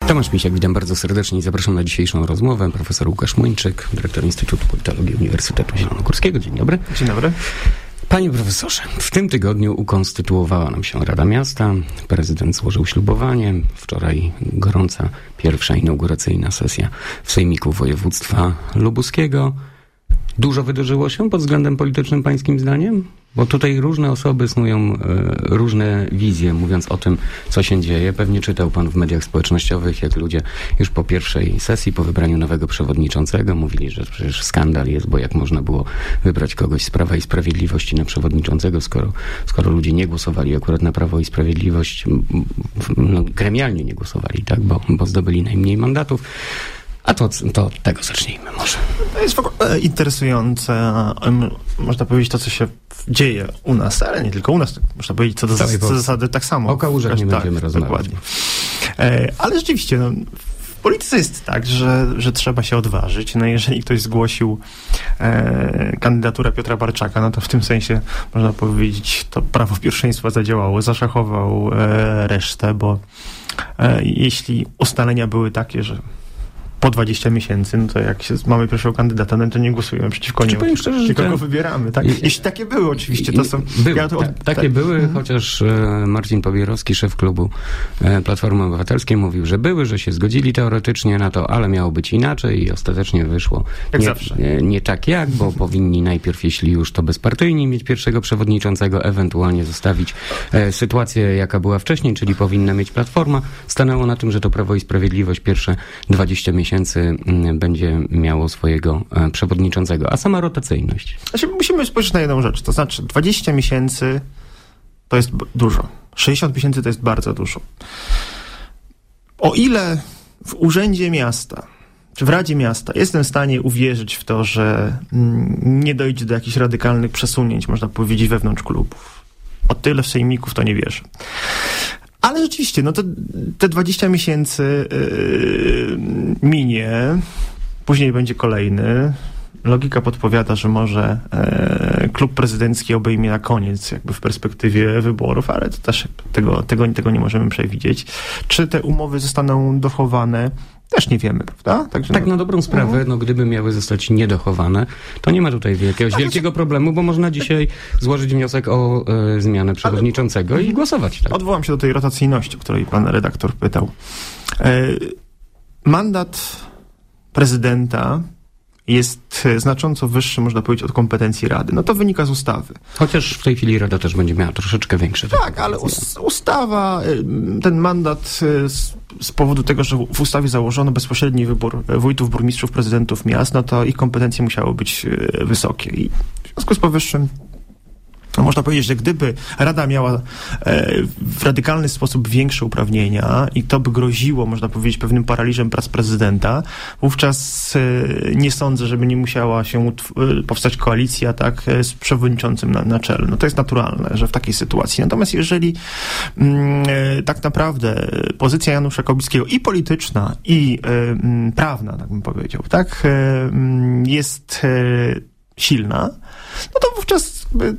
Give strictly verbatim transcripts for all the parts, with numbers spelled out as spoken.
Tomasz Misiak, witam bardzo serdecznie i zapraszam na dzisiejszą rozmowę. Profesor Łukasz Młyńczyk, dyrektor Instytutu Politologii Uniwersytetu Zielonogórskiego. Dzień dobry. Dzień dobry. Panie profesorze, w tym tygodniu ukonstytuowała nam się Rada Miasta. Prezydent złożył ślubowanie. Wczoraj gorąca pierwsza inauguracyjna sesja w Sejmiku Województwa Lubuskiego. Dużo wydarzyło się pod względem politycznym pańskim zdaniem? Bo tutaj różne osoby snują e, różne wizje, mówiąc o tym, co się dzieje. Pewnie czytał pan w mediach społecznościowych, jak ludzie już po pierwszej sesji, po wybraniu nowego przewodniczącego mówili, że przecież skandal jest, bo jak można było wybrać kogoś z Prawa i Sprawiedliwości na przewodniczącego, skoro, skoro ludzie nie głosowali akurat na Prawo i Sprawiedliwość, no, gremialnie nie głosowali, tak, bo, bo zdobyli najmniej mandatów. A to, to od tego zacznijmy może. To jest w ogóle interesujące, można powiedzieć, to, co się dzieje u nas, ale nie tylko u nas, można powiedzieć, co do zas- co zasady tak samo. O kałużach nie tak, będziemy rozmawiać. Dokładnie. E, ale rzeczywiście, no, w polityce jest tak, że, że trzeba się odważyć. No jeżeli ktoś zgłosił e, kandydaturę Piotra Barczaka, no to w tym sensie, można powiedzieć, to prawo pierwszeństwa zadziałało, zaszachował e, resztę, bo e, jeśli ustalenia były takie, że po dwadzieścia miesięcy, no to jak się, mamy pierwszego kandydata, no to nie głosujemy przeciwko niemu. Powiem szczerze, tylko ten... go wybieramy, tak? I, Jeśli takie były oczywiście, to są... Były, ja to, ta, tak, takie tak. były, Mhm. chociaż e, Marcin Pobierowski, szef klubu e, Platformy Obywatelskiej, mówił, że były, że się zgodzili teoretycznie na to, ale miało być inaczej i ostatecznie wyszło jak nie, zawsze. Nie, nie tak jak, bo powinni najpierw, jeśli już to bezpartyjni, mieć pierwszego przewodniczącego, ewentualnie zostawić e, sytuację, jaka była wcześniej, czyli powinna mieć Platforma. Stanęło na tym, że to Prawo i Sprawiedliwość pierwsze dwadzieścia miesięcy m, będzie miało swojego e, przewodniczącego. A sama rotacyjność? Znaczy, musimy spojrzeć na jedną rzecz. To znaczy, dwadzieścia miesięcy to jest b- dużo. sześćdziesiąt miesięcy to jest bardzo dużo. O ile w Urzędzie Miasta, czy w Radzie Miasta jestem w stanie uwierzyć w to, że mm, nie dojdzie do jakichś radykalnych przesunięć, można powiedzieć, wewnątrz klubów. O tyle w Sejmiku w to nie wierzę. Ale rzeczywiście, no to te dwadzieścia miesięcy yy, minie, później będzie kolejny. Logika podpowiada, że może e, klub prezydencki obejmie na koniec, jakby w perspektywie wyborów, ale to też tego, tego, tego nie możemy przewidzieć. Czy te umowy zostaną dochowane? Też nie wiemy, prawda? Także tak no, na dobrą sprawę, uh-huh. no gdyby miały zostać niedochowane, to nie ma tutaj jakiegoś tak, wielkiego problemu, bo można dzisiaj złożyć wniosek o e, zmianę przewodniczącego ale, i głosować. Tak? Odwołam się do tej rotacyjności, o której pan redaktor pytał. E, mandat prezydenta jest znacząco wyższy, można powiedzieć, od kompetencji Rady. No to wynika z ustawy. Chociaż w tej chwili Rada też będzie miała troszeczkę większe. Tak, ale us- ustawa, ten mandat z, z powodu tego, że w ustawie założono bezpośredni wybór wójtów, burmistrzów, prezydentów miast, no to ich kompetencje musiały być wysokie. I w związku z powyższym no można powiedzieć, że gdyby Rada miała e, w radykalny sposób większe uprawnienia i to by groziło, można powiedzieć, pewnym paraliżem prac prezydenta, wówczas e, nie sądzę, żeby nie musiała się utw- powstać koalicja, tak, z przewodniczącym na, na czele. No to jest naturalne, że w takiej sytuacji. Natomiast jeżeli mm, e, tak naprawdę pozycja Janusza Kowalskiego i polityczna, i e, m, prawna, tak bym powiedział, tak, e, jest e, silna, no to wówczas by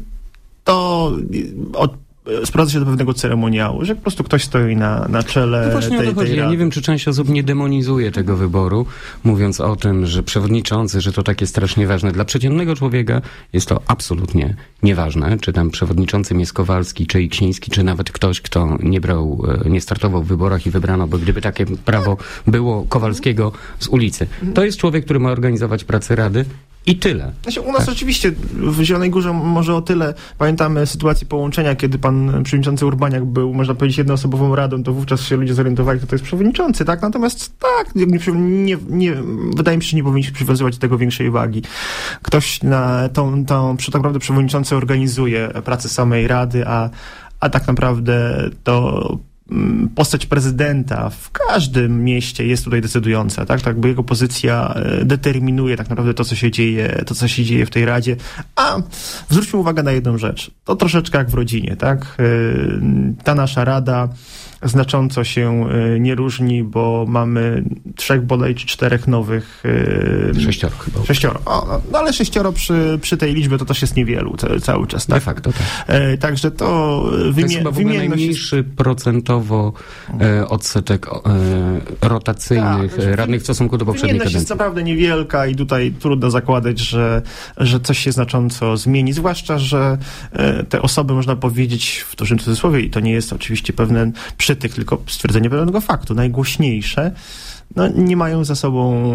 to od, sprowadza się do pewnego ceremoniału, że po prostu ktoś stoi na, na czele no właśnie tej, o to chodzi. tej Ja rady. nie wiem, czy część osób nie demonizuje tego wyboru, mówiąc o tym, że przewodniczący, że to takie strasznie ważne. Dla przeciętnego człowieka jest to absolutnie nieważne, czy tam przewodniczącym jest Kowalski, czy Iksiński, czy nawet ktoś, kto nie brał, nie startował w wyborach i wybrano, bo gdyby takie prawo było Kowalskiego z ulicy. To jest człowiek, który ma organizować pracę Rady. I tyle. Znaczy, u nas tak. Oczywiście w Zielonej Górze może o tyle pamiętamy sytuację połączenia, kiedy pan przewodniczący Urbaniak był, można powiedzieć, jednoosobową radą, to wówczas się ludzie zorientowali, kto to jest przewodniczący, tak? Natomiast tak, nie, nie, nie, wydaje mi się, że nie powinniśmy przywiązywać do tego większej wagi. Ktoś na tą, tą tak naprawdę przewodniczący organizuje pracę samej rady, a, a tak naprawdę to postać prezydenta w każdym mieście jest tutaj decydująca, tak? Tak, bo jego pozycja determinuje tak naprawdę to, co się dzieje, to, co się dzieje w tej Radzie. A zwróćmy uwagę na jedną rzecz. To troszeczkę jak w rodzinie, tak? Ta nasza Rada znacząco się nie różni, bo mamy trzech bodaj, czy czterech nowych... Yy, sześcioro chyba. Sześcioro. O, no ale sześcioro przy, przy tej liczbie to też jest niewielu ca, cały czas. Tak? De facto, tak. E, także to... Wymie- to jest chyba w ogóle najmniejszy jest... procentowo e, odsetek e, rotacyjnych tak, radnych w stosunku do poprzedniej kadencji. Jest naprawdę niewielka i tutaj trudno zakładać, że, że coś się znacząco zmieni. Zwłaszcza, że e, te osoby, można powiedzieć w dużym cudzysłowie, i to nie jest oczywiście pewien przytyk, tylko stwierdzenie pewnego faktu, najgłośniejsze, no, nie mają za sobą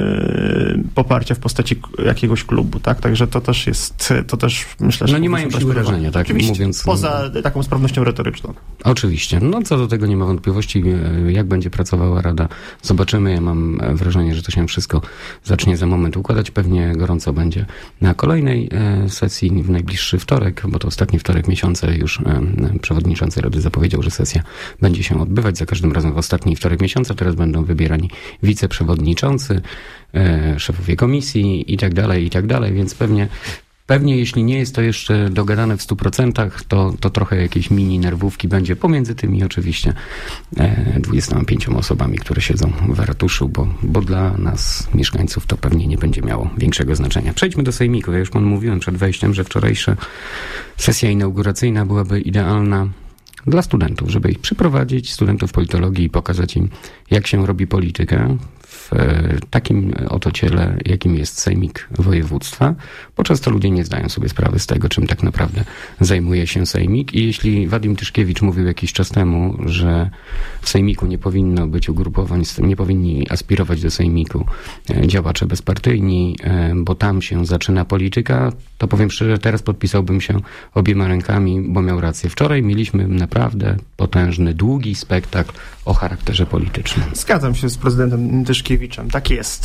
e, poparcia w postaci jakiegoś klubu, tak? Także to też jest, to też myślę, że... No nie mają siły rażenia, tak? Mówiąc, poza taką sprawnością retoryczną. Oczywiście. No co do tego nie ma wątpliwości, jak będzie pracowała Rada, zobaczymy. Ja mam wrażenie, że to się wszystko zacznie za moment układać. Pewnie gorąco będzie na kolejnej sesji w najbliższy wtorek, bo to ostatni wtorek miesiąca już przewodniczący Rady zapowiedział, że sesja będzie się odbywać za każdym razem w ostatni wtorek miesiąca. Teraz będą wybierani wiceprzewodniczący, e, szefowie komisji i tak dalej, i tak dalej, więc pewnie, pewnie jeśli nie jest to jeszcze dogadane w stu procentach, to, to trochę jakieś mini nerwówki będzie pomiędzy tymi oczywiście e, dwudziestoma pięcioma osobami, które siedzą w ratuszu, bo, bo dla nas, mieszkańców, to pewnie nie będzie miało większego znaczenia. Przejdźmy do sejmiku. Ja już panu mówiłem przed wejściem, że wczorajsza sesja inauguracyjna byłaby idealna dla studentów, żeby ich przyprowadzić, studentów politologii, i pokazać im, jak się robi politykę w takim oto ciele, jakim jest sejmik województwa, bo często ludzie nie zdają sobie sprawy z tego, czym tak naprawdę zajmuje się sejmik. I jeśli Wadim Tyszkiewicz mówił jakiś czas temu, że w sejmiku nie powinno być ugrupowań, nie powinni aspirować do sejmiku działacze bezpartyjni, bo tam się zaczyna polityka, to powiem szczerze, teraz podpisałbym się obiema rękami, bo miał rację. Wczoraj mieliśmy naprawdę potężny, długi spektakl o charakterze politycznym. Zgadzam się z prezydentem Tyszkiewiczem. Tak jest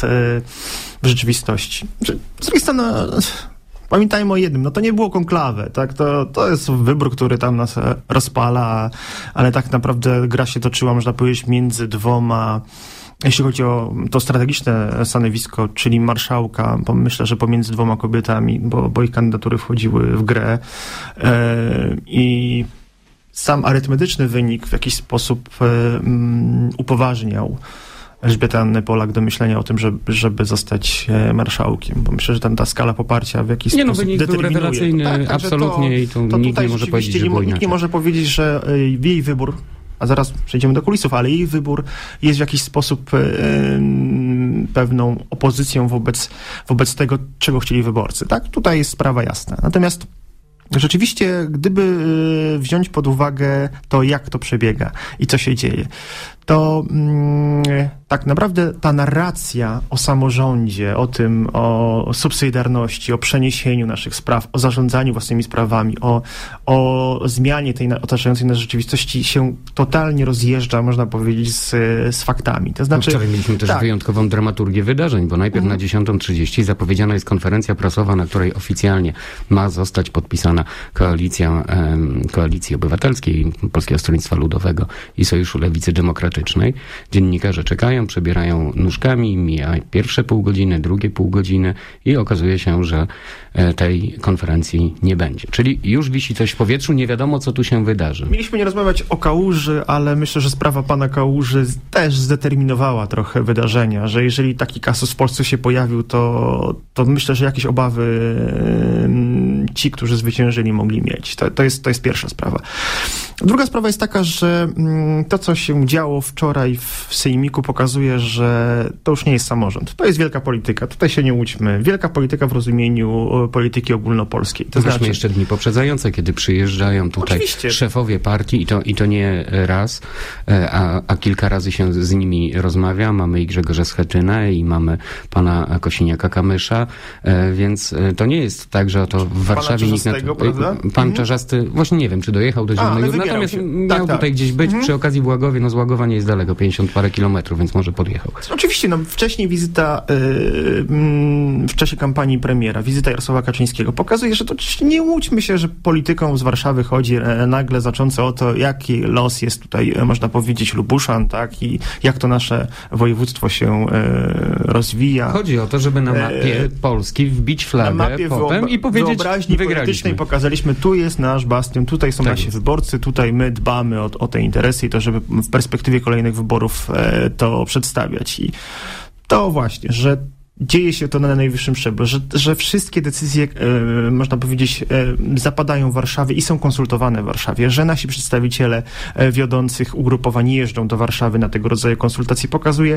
w rzeczywistości. Z drugiej strony pamiętajmy o jednym, no to nie było konklawe, tak? To, to jest wybór, który tam nas rozpala, ale tak naprawdę gra się toczyła, można powiedzieć, między dwoma, jeśli chodzi o to strategiczne stanowisko, czyli marszałka, bo myślę, że pomiędzy dwoma kobietami, bo, bo ich kandydatury wchodziły w grę e, i sam arytmetyczny wynik w jakiś sposób um, upoważniał Elżbietę Annę Polak do myślenia o tym, żeby, żeby zostać marszałkiem, bo myślę, że tam ta skala poparcia w jakiś nie, sposób no, determinuje. Był rewelacyjny, tak, absolutnie, to, i to, to nikt nie może powiedzieć, że było Nikt nie może powiedzieć, że jej wybór, a zaraz przejdziemy do kulisów, ale jej wybór jest w jakiś sposób yy, pewną opozycją wobec, wobec tego, czego chcieli wyborcy. Tak? Tutaj jest sprawa jasna. Natomiast rzeczywiście, gdyby wziąć pod uwagę to, jak to przebiega i co się dzieje, to mm, tak naprawdę ta narracja o samorządzie, o tym, o subsydiarności, o przeniesieniu naszych spraw, o zarządzaniu własnymi sprawami, o, o zmianie tej otaczającej nas rzeczywistości się totalnie rozjeżdża, można powiedzieć, z, z faktami. To znaczy, no wczoraj mieliśmy też tak. wyjątkową dramaturgię wydarzeń, bo najpierw mm. na dziesiątą trzydzieści zapowiedziana jest konferencja prasowa, na której oficjalnie ma zostać podpisana koalicja um, Koalicji Obywatelskiej, Polskiego Stronnictwa Ludowego i Sojuszu Lewicy Demokratycznej. Dziennikarze czekają, przebierają nóżkami, mija pierwsze pół godziny, drugie pół godziny i okazuje się, że tej konferencji nie będzie. Czyli już wisi coś w powietrzu, nie wiadomo, co tu się wydarzy. Mieliśmy nie rozmawiać o Kałuży, ale myślę, że sprawa pana Kałuży też zdeterminowała trochę wydarzenia, że jeżeli taki kasus w Polsce się pojawił, to, to myślę, że jakieś obawy ci, którzy zwyciężyli, mogli mieć. To, to, jest, to jest pierwsza sprawa. Druga sprawa jest taka, że to, co się działo wczoraj w Sejmiku, pokazuje, że to już nie jest samorząd. To jest wielka polityka. Tutaj się nie łudźmy. Wielka polityka w rozumieniu polityki ogólnopolskiej. To znaczy jeszcze dni poprzedzające, kiedy przyjeżdżają tutaj Oczywiście. szefowie partii i to, i to nie raz, a, a kilka razy się z nimi rozmawia. Mamy i Grzegorza Schetynę i mamy pana Kosiniaka-Kamysza, więc to nie jest tak, że to w Warszawie nikt... Na to, pan mhm. Czarzasty, właśnie nie wiem, czy dojechał do Zielonej Góry, natomiast się. miał tak, tak. tutaj gdzieś być mhm. przy okazji w Łagowie. No z Łagowa nie jest daleko, pięćdziesiąt parę kilometrów, więc może podjechał. Oczywiście, no wcześniej wizyta yy, w czasie kampanii premiera, wizyta Jarosława Kaczyńskiego pokazuje, że to nie łudźmy się, że polityką z Warszawy chodzi nagle znacząco o to, jaki los jest tutaj, można powiedzieć, Lubuszan, tak, i jak to nasze województwo się e, rozwija. Chodzi o to, żeby na mapie e, Polski wbić flagę potem i powiedzieć, jaźni politycznej pokazaliśmy, tu jest nasz bastion, tutaj są tak nasi jest. wyborcy, tutaj my dbamy o, o te interesy i to, żeby w perspektywie kolejnych wyborów e, to przedstawiać. I to właśnie, że dzieje się to na najwyższym szczeblu, że, że wszystkie decyzje, e, można powiedzieć, e, zapadają w Warszawie i są konsultowane w Warszawie, że nasi przedstawiciele e, wiodących ugrupowań jeżdżą do Warszawy na tego rodzaju konsultacje, pokazuje,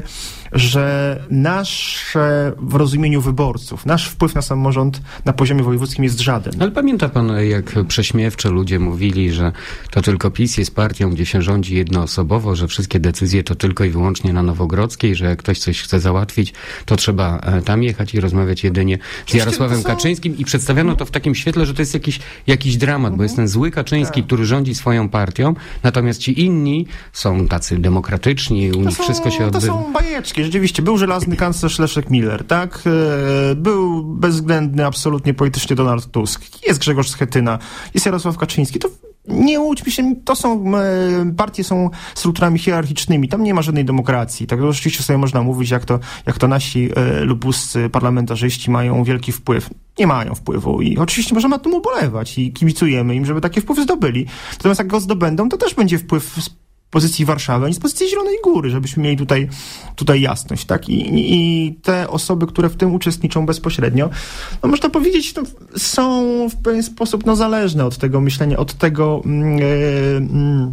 że nasze w rozumieniu wyborców, nasz wpływ na samorząd na poziomie wojewódzkim jest żaden. Ale pamięta pan, jak prześmiewczo ludzie mówili, że to tylko PiS jest partią, gdzie się rządzi jednoosobowo, że wszystkie decyzje to tylko i wyłącznie na Nowogrodzkiej, że jak ktoś coś chce załatwić, to trzeba tam jechać i rozmawiać jedynie z Jarosławem są... Kaczyńskim i przedstawiano to w takim świetle, że to jest jakiś, jakiś dramat, mhm. bo jest ten zły Kaczyński, tak. który rządzi swoją partią, natomiast ci inni są tacy demokratyczni, u nich są, wszystko się odbywa. To są bajeczki, rzeczywiście. Był żelazny kanclerz Leszek Miller, tak? Był bezwzględny, absolutnie politycznie Donald Tusk. Jest Grzegorz Schetyna, jest Jarosław Kaczyński. To nie łudźmy się, to są, partie są strukturami hierarchicznymi, tam nie ma żadnej demokracji. Tak, oczywiście sobie można mówić, jak to, jak to nasi e, lubuscy parlamentarzyści mają wielki wpływ. Nie mają wpływu i oczywiście możemy na tym ubolewać i kibicujemy im, żeby takie wpływy zdobyli. Natomiast jak go zdobędą, to też będzie wpływ z pozycji Warszawy, a nie z pozycji Zielonej Góry, żebyśmy mieli tutaj, tutaj jasność, tak? I, i te osoby, które w tym uczestniczą bezpośrednio, no można powiedzieć, no, są w pewien sposób no, zależne od tego myślenia, od tego yy,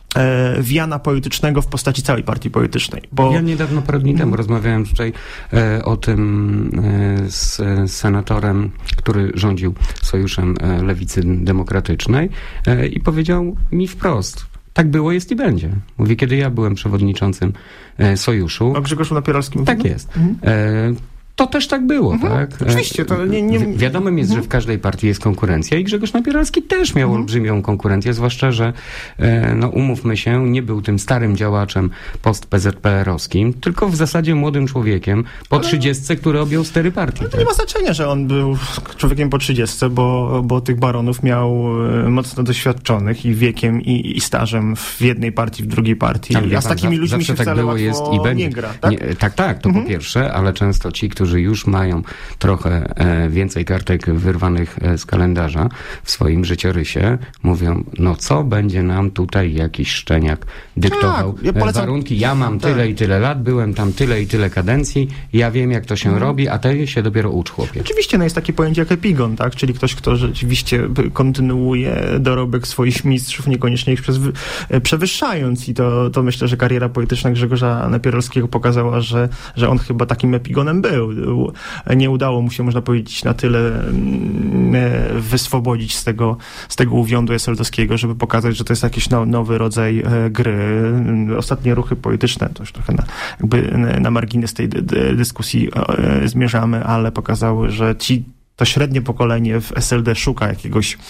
yy, wiana politycznego w postaci całej partii politycznej. Bo... Ja niedawno, parę dni temu rozmawiałem tutaj e, o tym e, z senatorem, który rządził Sojuszem e, Lewicy Demokratycznej e, i powiedział mi wprost: tak było, jest i będzie. Mówi, kiedy ja byłem przewodniczącym e, Sojuszu. A Grzegorzu Napieralskim? Tak jest. Mhm. E, to też tak było, mhm. tak? Oczywiście. To nie, nie... Wi- wiadomym jest, mhm. że w każdej partii jest konkurencja i Grzegorz Napieralski też miał mhm. olbrzymią konkurencję, zwłaszcza, że e, no umówmy się, nie był tym starym działaczem post-P Z P R-owskim, tylko w zasadzie młodym człowiekiem po trzydziestce, który objął stery partii. Ale to tak? Nie ma znaczenia, że on był człowiekiem po trzydziestce, bo, bo tych baronów miał mocno doświadczonych i wiekiem, i, i stażem w jednej partii, w drugiej partii. Ale a z takimi za, ludźmi się tak wcale było, jest i będzie. Nie gra. Tak, nie, tak, tak, to mhm. po pierwsze, ale często ci, którzy już mają trochę e, więcej kartek wyrwanych e, z kalendarza w swoim życiorysie, mówią, no co będzie nam tutaj jakiś szczeniak dyktował tak, ja polecam... warunki, ja mam tak. tyle i tyle lat, byłem tam tyle i tyle kadencji, ja wiem, jak to się mhm. robi, a ty się dopiero ucz, chłopie. Oczywiście, no jest takie pojęcie jak epigon, tak, czyli ktoś, kto rzeczywiście kontynuuje dorobek swoich mistrzów, niekoniecznie ich przezwy... przewyższając i to, to myślę, że kariera polityczna Grzegorza Napieralskiego pokazała, że, że on chyba takim epigonem był. Nie udało mu się, można powiedzieć, na tyle wyswobodzić z tego, z tego uwiądu eseldowskiego, żeby pokazać, że to jest jakiś no, nowy rodzaj gry. Ostatnie ruchy polityczne, to już trochę na, jakby na margines tej dy, dy, dyskusji zmierzamy, ale pokazały, że ci to średnie pokolenie w S L D szuka jakiegoś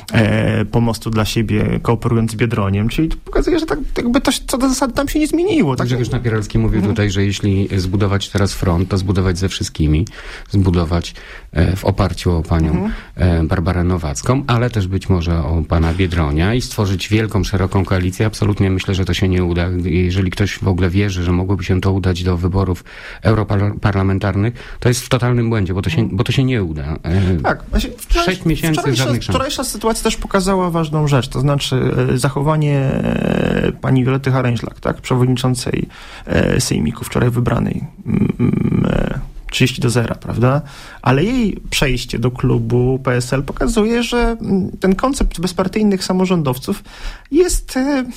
e, pomostu dla siebie, kooperując z Biedroniem, czyli to pokazuje, że tak jakby to co do zasady tam się nie zmieniło. Tak? Grzegorz Napieralski mówił mhm. tutaj, że jeśli zbudować teraz front, to zbudować ze wszystkimi, zbudować e, w oparciu o panią mhm. e, Barbarę Nowacką, ale też być może o pana Biedronia i stworzyć wielką, szeroką koalicję. Absolutnie myślę, że to się nie uda. Jeżeli ktoś w ogóle wierzy, że mogłoby się to udać do wyborów europarlamentarnych, to jest w totalnym błędzie, bo to się, mhm. bo to się nie uda. Tak. Wczoraj, Sześć miesięcy wczorajsza, żadnych szans. Wczorajsza sytuacja też pokazała ważną rzecz, to znaczy zachowanie pani Violetty Haręźlak, tak, przewodniczącej Sejmiku, wczoraj wybranej trzydzieści do zera, prawda? Ale jej przejście do klubu P S L pokazuje, że ten koncept bezpartyjnych samorządowców jest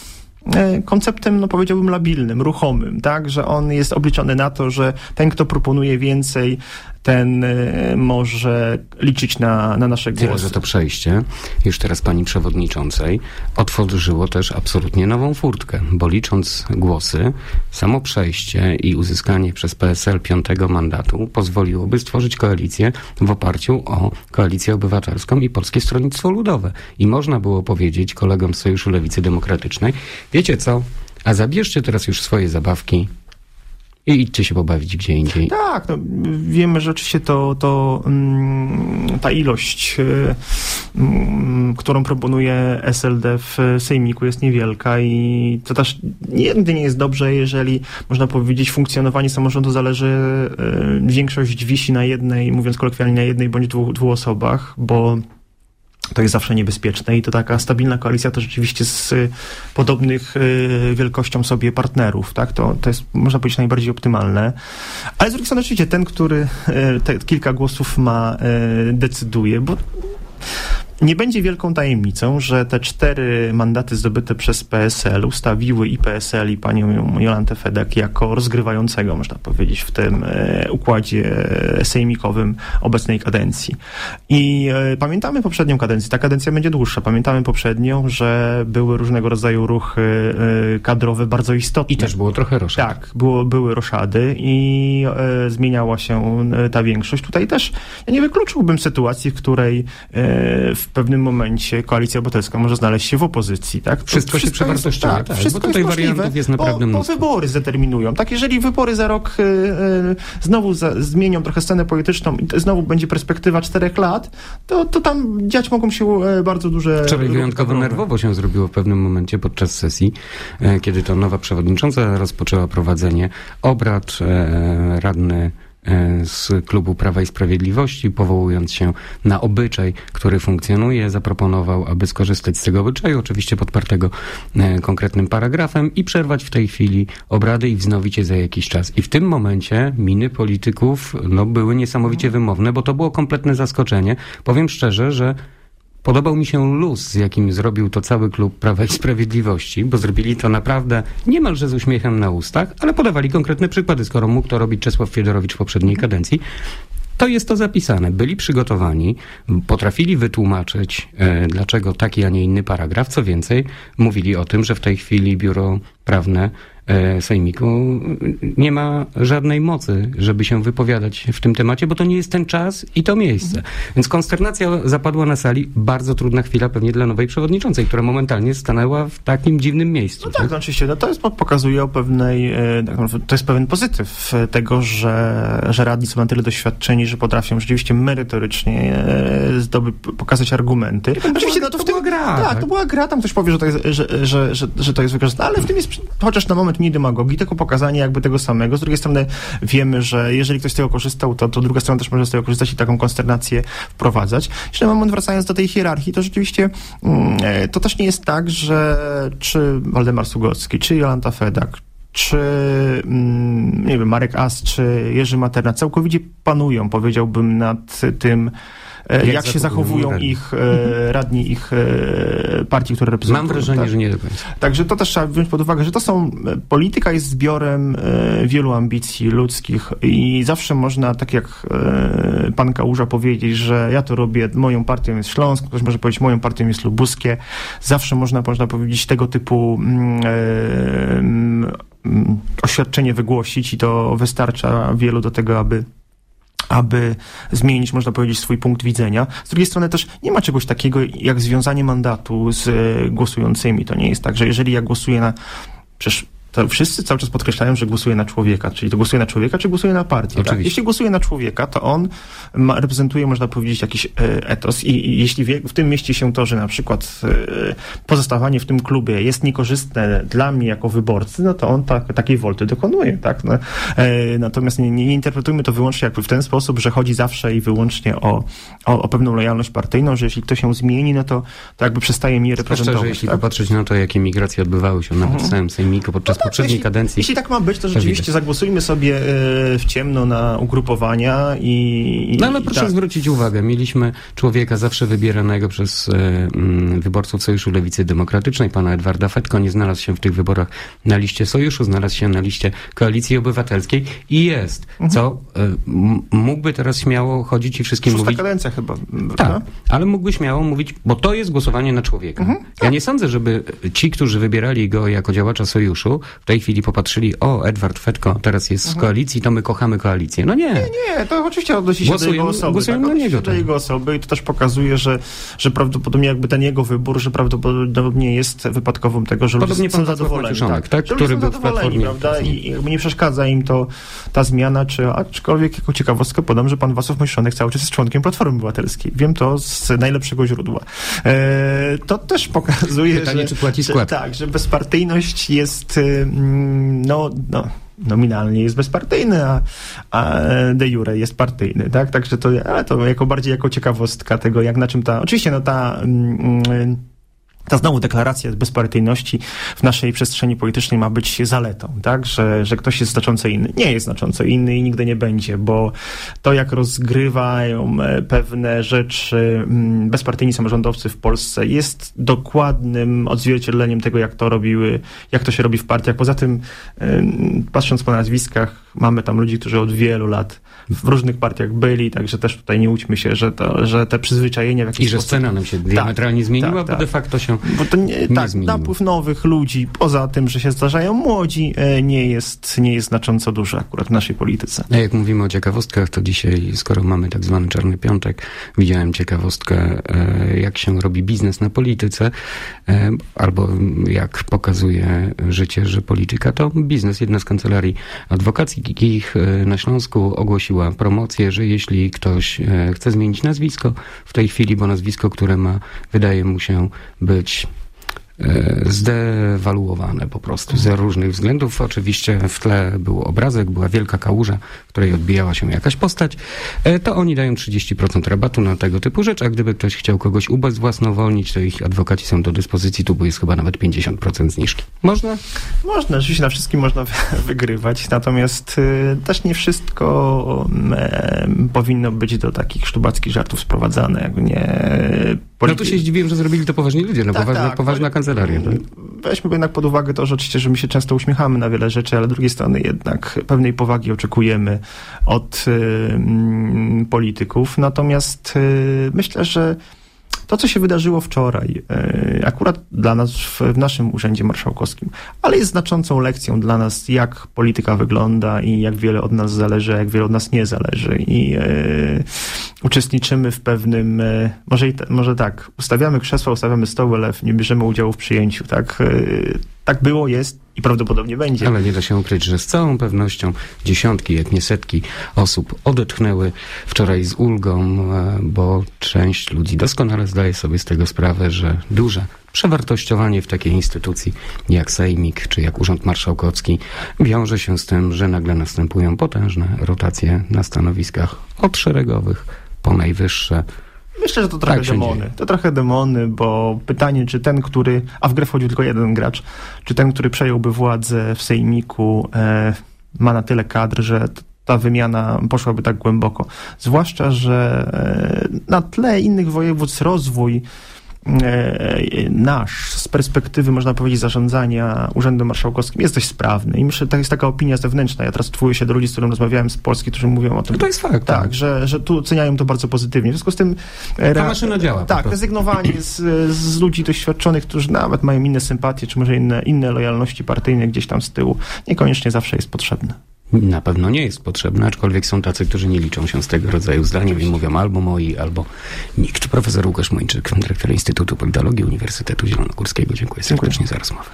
konceptem, no powiedziałbym, labilnym, ruchomym, tak, że on jest obliczony na to, że ten, kto proponuje więcej, ten y, może liczyć na, na nasze głosy. Tyle, że to przejście, już teraz pani przewodniczącej, otworzyło też absolutnie nową furtkę, bo licząc głosy, samo przejście i uzyskanie przez P S L piątego mandatu pozwoliłoby stworzyć koalicję w oparciu o Koalicję Obywatelską i Polskie Stronnictwo Ludowe. I można było powiedzieć kolegom z Sojuszu Lewicy Demokratycznej, wiecie co, a zabierzcie teraz już swoje zabawki i idźcie się pobawić gdzie indziej. Tak, no, wiemy, że oczywiście to, to um, ta ilość, um, którą proponuje S L D w Sejmiku, jest niewielka i to też nigdy nie jest dobrze, jeżeli, można powiedzieć, funkcjonowanie samorządu zależy, um, większość wisi na jednej, mówiąc kolokwialnie, na jednej bądź dwóch, dwóch osobach, bo to jest zawsze niebezpieczne i to taka stabilna koalicja to rzeczywiście z podobnych wielkością sobie partnerów, tak? To, to jest, można powiedzieć, najbardziej optymalne. Ale z drugiej strony oczywiście ten, który te kilka głosów ma, decyduje, bo nie będzie wielką tajemnicą, że te cztery mandaty zdobyte przez P S L ustawiły i P S L, i panią Jolantę Fedak jako rozgrywającego, można powiedzieć, w tym e, układzie sejmikowym obecnej kadencji. I e, pamiętamy poprzednią kadencję, ta kadencja będzie dłuższa, pamiętamy poprzednią, że były różnego rodzaju ruchy e, kadrowe bardzo istotne. I też było trochę roszad. Tak, było, były roszady i e, zmieniała się e, ta większość. Tutaj też ja nie wykluczyłbym sytuacji, w której e, w pewnym momencie Koalicja Obywatelska może znaleźć się w opozycji, tak? Wszystko, wszystko się przewartościuje, tak, tak, wszystko bo tutaj jest wariantów możliwe, jest naprawdę bo, bo mnóstwo. wybory zdeterminują. Tak, jeżeli wybory za rok y, y, znowu za, zmienią trochę scenę polityczną i znowu będzie perspektywa czterech lat, to, to tam dziać mogą się y, bardzo duże... Wczoraj wyjątkowo kadrowe. Nerwowo się zrobiło w pewnym momencie podczas sesji, y, kiedy to nowa przewodnicząca rozpoczęła prowadzenie obrad, y, radny z klubu Prawa i Sprawiedliwości, powołując się na obyczaj, który funkcjonuje, zaproponował, aby skorzystać z tego obyczaju, oczywiście podpartego e, konkretnym paragrafem i przerwać w tej chwili obrady i wznowić je za jakiś czas. I w tym momencie miny polityków no, były niesamowicie wymowne, bo to było kompletne zaskoczenie. Powiem szczerze, że podobał mi się luz, z jakim zrobił to cały klub Prawa i Sprawiedliwości, bo zrobili to naprawdę niemalże z uśmiechem na ustach, ale podawali konkretne przykłady. Skoro mógł to robić Czesław Fiedorowicz w poprzedniej kadencji, to jest to zapisane. Byli przygotowani, potrafili wytłumaczyć, e, dlaczego taki, a nie inny paragraf. Co więcej, mówili o tym, że w tej chwili biuro prawne e, Sejmiku nie ma żadnej mocy, żeby się wypowiadać w tym temacie, bo to nie jest ten czas i to miejsce. Mhm. Więc konsternacja zapadła na sali. Bardzo trudna chwila pewnie dla nowej przewodniczącej, która momentalnie stanęła w takim dziwnym miejscu. No tak, no oczywiście. No to jest, pokazuje o pewnej, to jest pewien pozytyw tego, że, że radni są na tyle doświadczeni, że potrafią rzeczywiście merytorycznie zdoby, pokazać argumenty. To oczywiście była, no to, to w tym, była gra. Tak, tak, to była gra. Tam ktoś powie, że to jest, że, że, że, że to jest wykorzystane, ale w tym jest chociaż na moment mniej demagogii, tylko pokazanie jakby tego samego. Z drugiej strony wiemy, że jeżeli ktoś z tego korzystał, to, to druga strona też może z tego korzystać i taką konsternację wprowadzać. Jeszcze na moment wracając do tej hierarchii, to rzeczywiście mm, to też nie jest tak, że czy Waldemar Sługocki, czy Jolanta Fedak, czy mm, nie wiem, Marek Ast, czy Jerzy Materna całkowicie panują, powiedziałbym, nad tym, Jak, jak się zachowują radni. ich e, radni, ich e, partii, które reprezentują. Mam wrażenie, tak? że nie do końca. Także to też trzeba wziąć pod uwagę, że to są, polityka jest zbiorem e, wielu ambicji ludzkich i zawsze można, tak jak e, pan Kałuża powiedzieć, że ja to robię, moją partią jest Śląsk, ktoś może powiedzieć, moją partią jest Lubuskie. Zawsze można, można powiedzieć, tego typu e, e, oświadczenie wygłosić i to wystarcza wielu do tego, aby aby zmienić, można powiedzieć, swój punkt widzenia. Z drugiej strony też nie ma czegoś takiego jak związanie mandatu z głosującymi. To nie jest tak, że jeżeli ja głosuję na... Przecież to wszyscy cały czas podkreślają, że głosuje na człowieka. Czyli to głosuje na człowieka, czy głosuje na partię. Tak? Jeśli głosuje na człowieka, to on ma, reprezentuje, można powiedzieć, jakiś e, etos i, i jeśli wie, w tym mieści się to, że na przykład e, pozostawanie w tym klubie jest niekorzystne dla mnie jako wyborcy, no to on tak, takiej wolty dokonuje. Tak? No, e, natomiast nie, nie interpretujmy to wyłącznie jakby w ten sposób, że chodzi zawsze i wyłącznie o, o, o pewną lojalność partyjną, że jeśli ktoś się zmieni, no to, to jakby przestaje mnie reprezentować. Szczerze, jeśli tak? popatrzeć na to, jakie migracje odbywały się nawet w samym Sejmiku podczas no tak, poprzedniej jeśli, kadencji. Jeśli tak ma być, to rzeczywiście zagłosujmy sobie w ciemno na ugrupowania i... No ale i proszę tak. zwrócić uwagę, mieliśmy człowieka zawsze wybieranego przez e, m, wyborców Sojuszu Lewicy Demokratycznej, pana Edwarda Fetko, nie znalazł się w tych wyborach na liście Sojuszu, znalazł się na liście Koalicji Obywatelskiej i jest, mhm. co e, m, mógłby teraz śmiało chodzić i wszystkim Szósta mówić... kadencja chyba. Tak, no? Ale mógłby śmiało mówić, bo to jest głosowanie na człowieka. Mhm. Ja tak. nie sądzę, żeby ci, którzy wybierali go jako działacza Sojuszu, w tej chwili popatrzyli, o, Edward Fetko teraz jest mhm. z koalicji, to my kochamy koalicję. No nie. Nie, nie, to oczywiście odnosi się głosujemy, do jego osoby. Głosujemy tak, na niego. Do jego osoby i to też pokazuje, że, że prawdopodobnie jakby ten jego wybór, że prawdopodobnie jest wypadkową tego, że Podobnie ludzie są zadowoleni. Tak, tak, który był w Platformie. Prawda? I jakby nie przeszkadza im to ta zmiana, czy aczkolwiek jako ciekawostkę podam, że pan Wacław Mojszonek cały czas jest członkiem Platformy Obywatelskiej. Wiem to z najlepszego źródła. E, to też pokazuje, Pytanie, że, czy płaci skład. Że, tak, że bezpartyjność jest no, no nominalnie jest bezpartyjny, a, a de jure jest partyjny, tak? Także to, ale to jako bardziej jako ciekawostka tego, jak na czym ta, oczywiście no ta mm, ta znowu deklaracja bezpartyjności w naszej przestrzeni politycznej ma być zaletą, tak? Że, że ktoś jest znacząco inny. Nie jest znacząco inny i nigdy nie będzie, bo to, jak rozgrywają pewne rzeczy bezpartyjni samorządowcy w Polsce, jest dokładnym odzwierciedleniem tego, jak to robiły, jak to się robi w partiach. Poza tym, patrząc po nazwiskach, mamy tam ludzi, którzy od wielu lat w różnych partiach byli, także też tutaj nie łudźmy się, że, to, że te przyzwyczajenia w jakiś I że sposób... scena nam się diametralnie tak, zmieniła, tak, bo tak. de facto się Bo to nie, nie tak, zmieniło. Napływ nowych ludzi, poza tym, że się zdarzają młodzi, nie jest, nie jest znacząco duży akurat w naszej polityce. A jak mówimy o ciekawostkach, to dzisiaj, skoro mamy tak zwany czarny piątek, widziałem ciekawostkę, jak się robi biznes na polityce, albo jak pokazuje życie, że polityka to biznes. Jedna z kancelarii adwokackich na Śląsku ogłosiła promocję, że jeśli ktoś chce zmienić nazwisko w tej chwili, bo nazwisko, które ma, wydaje mu się być zdewaluowane po prostu z różnych względów. Oczywiście w tle był obrazek, była wielka kałuża, w której odbijała się jakaś postać. To oni dają trzydzieści procent rabatu na tego typu rzecz, a gdyby ktoś chciał kogoś ubezwłasnowolnić, to ich adwokaci są do dyspozycji, tu jest chyba nawet pięćdziesiąt procent zniżki. Można? Można, rzeczywiście na wszystkim można wygrywać, natomiast y, też nie wszystko y, powinno być do takich sztubackich żartów sprowadzane. Jakby nie, polity... No tu się zdziwiłem, że zrobili to poważni ludzie, no tak, poważna, tak, poważna kancelaria. Tak? Weźmy jednak pod uwagę to, że oczywiście, że my się często uśmiechamy na wiele rzeczy, ale z drugiej strony jednak pewnej powagi oczekujemy od y, polityków. Natomiast y, myślę, że to, co się wydarzyło wczoraj, y, akurat dla nas w, w naszym Urzędzie Marszałkowskim, ale jest znaczącą lekcją dla nas, jak polityka wygląda i jak wiele od nas zależy, a jak wiele od nas nie zależy. I y, uczestniczymy w pewnym, y, może, i te, może tak, ustawiamy krzesła, ustawiamy stoły, ale nie bierzemy udziału w przyjęciu, tak? Y, tak było, jest i prawdopodobnie będzie. Ale nie da się ukryć, że z całą pewnością dziesiątki, jak nie setki osób odetchnęły wczoraj z ulgą, bo część ludzi doskonale zdaje sobie z tego sprawę, że duże przewartościowanie w takiej instytucji jak Sejmik czy jak Urząd Marszałkowski wiąże się z tym, że nagle następują potężne rotacje na stanowiskach od szeregowych po najwyższe. Myślę, że to trochę tak demony. To trochę demony, bo pytanie, czy ten, który, a w grę wchodził tylko jeden gracz, czy ten, który przejąłby władzę w Sejmiku, e, ma na tyle kadr, że ta wymiana poszłaby tak głęboko. Zwłaszcza, że e, na tle innych województw rozwój nasz, z perspektywy, można powiedzieć, zarządzania Urzędem Marszałkowskim jest dość sprawny. I myślę, że to jest taka opinia zewnętrzna. Ja teraz odwołuję się do ludzi, z którymi rozmawiałem z Polski, którzy mówią o tym. To jest fakt. Tak, tak. Że, że tu oceniają to bardzo pozytywnie. W związku z tym... Ta maszyna działa. Tak, rezygnowanie z, z ludzi doświadczonych, którzy nawet mają inne sympatie, czy może inne, inne lojalności partyjne gdzieś tam z tyłu, niekoniecznie zawsze jest potrzebne. Na pewno nie jest potrzebne, aczkolwiek są tacy, którzy nie liczą się z tego rodzaju zdaniem i mówią albo moi, albo nikt. Profesor Łukasz Młyńczyk, dyrektor Instytutu Politologii Uniwersytetu Zielonogórskiego. Dziękuję serdecznie za rozmowę.